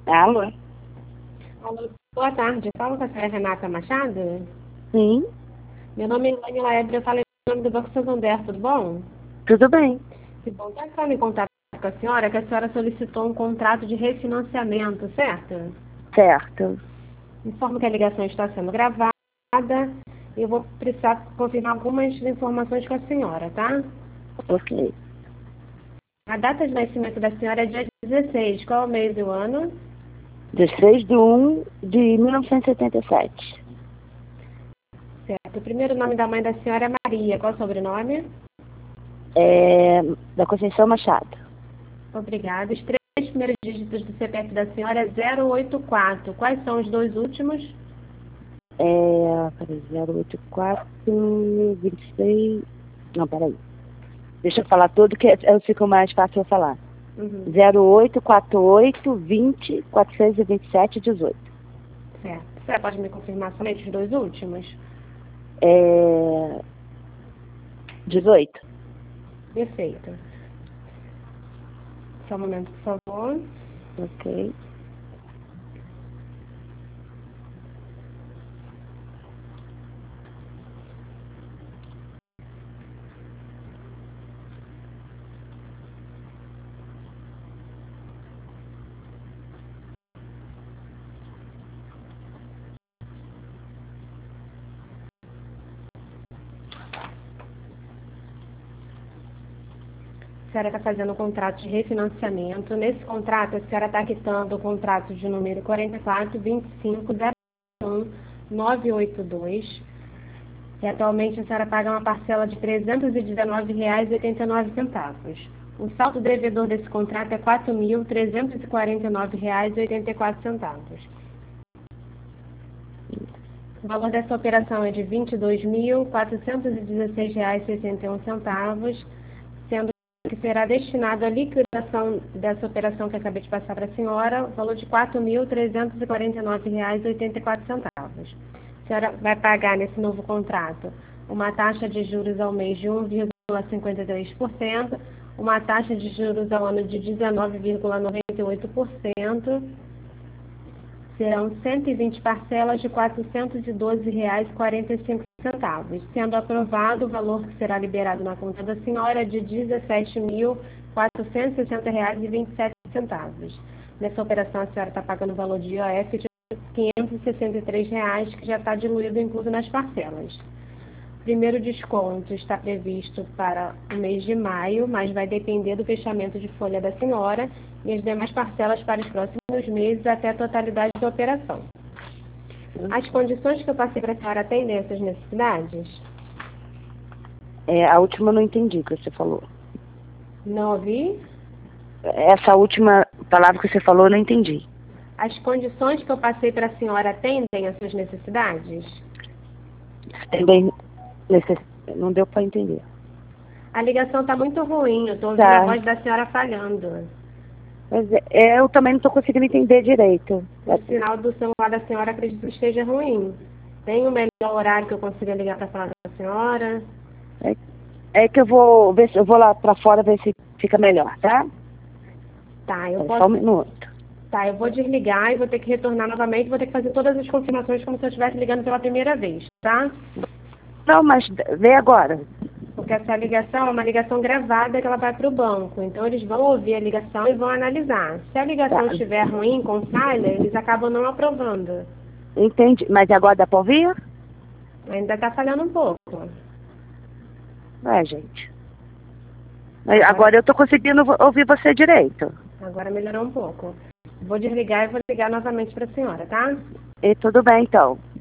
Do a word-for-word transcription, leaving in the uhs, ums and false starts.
Alô? Alô, boa tarde. Fala com a senhora Renata Machado? Sim, Meu nome é Elaine Laebre, eu falei em nome do Banco Santander, tudo bom? tudo bem. Que bom. Estou entrando em contato com a senhora, que a senhora solicitou um contrato de refinanciamento, certo? Certo. Informo que a ligação está sendo gravada e eu vou precisar confirmar algumas informações com a senhora, tá? Ok. A data de nascimento da senhora é dia dezesseis. Qual é o mês e o ano? dezesseis de um de mil novecentos e setenta e sete. Certo. O primeiro nome da mãe da senhora é Maria. Qual é o sobrenome? É, da Conceição Machado. Obrigada. Os três primeiros dígitos do C P F da senhora é zero oito quatro. Quais são os dois últimos? É, peraí, zero oito quatro, vinte e seis. Não, peraí. Deixa eu falar tudo que eu fico mais fácil eu falar. Uhum. zero oito quatro oito, vinte, quatrocentos e vinte e sete, dezoito. Certo. A senhora pode me confirmar somente os dois últimos? É, dezoito. Perfeito. Só um momento, por favor. Ok. A senhora está fazendo um contrato de refinanciamento. Nesse contrato, a senhora está quitando o contrato de número quarenta e quatro, vinte e cinco, zero um, nove oito dois. E atualmente a senhora paga uma parcela de trezentos e dezenove reais e oitenta e nove centavos. O saldo devedor desse contrato é quatro mil trezentos e quarenta e nove reais e oitenta e quatro centavos. O valor dessa operação é de vinte e dois mil quatrocentos e dezesseis reais e sessenta e um centavos, sendo que será destinado à liquidação dessa operação que acabei de passar para a senhora, o valor de quatro mil trezentos e quarenta e nove reais e oitenta e quatro centavos. A senhora vai pagar nesse novo contrato uma taxa de juros ao mês de um vírgula cinquenta e três por cento, uma taxa de juros ao ano de dezenove vírgula noventa e oito por cento, serão cento e vinte parcelas de quatrocentos e doze reais e quarenta e cinco centavos, sendo aprovado o valor que será liberado na conta da senhora é de dezessete mil quatrocentos e sessenta reais e vinte e sete centavos. Nessa operação a senhora está pagando o valor de I O F de quinhentos e sessenta e três reais, que já está diluído incluso nas parcelas. O primeiro desconto está previsto para o mês de maio, mas vai depender do fechamento de folha da senhora e as demais parcelas para os próximos meses até a totalidade da operação. As condições que eu passei para a senhora atendem essas necessidades? É, a última eu não entendi o que você falou. Não ouvi? Essa última palavra que você falou eu não entendi. As condições que eu passei para a senhora atendem às suas necessidades? Também necess... não deu para entender. A ligação está muito ruim, eu estou ouvindo a Tá. voz da senhora falhando. Mas é, eu também não estou conseguindo entender direito. O sinal do celular da senhora acredito que esteja ruim. Tem um melhor horário que eu consiga ligar para falar com a senhora? É, é que eu vou ver se eu vou lá para fora ver se fica melhor, tá? Tá, eu É posso. só um minuto. Tá, eu vou desligar e vou ter que retornar novamente, vou ter que fazer todas as confirmações como se eu estivesse ligando pela primeira vez, tá? Não, mas vê agora. Porque essa ligação é uma ligação gravada que ela vai para o banco. Então eles vão ouvir a ligação e vão analisar. Se a ligação Tá. estiver ruim com falha, eles acabam não aprovando. Entendi. Mas agora dá para ouvir? Ainda está falhando um pouco. É, gente. Mas Agora, agora eu estou conseguindo vo- ouvir você direito. agora melhorou um pouco. Vou desligar e vou ligar novamente para a senhora, tá? E tudo bem, então.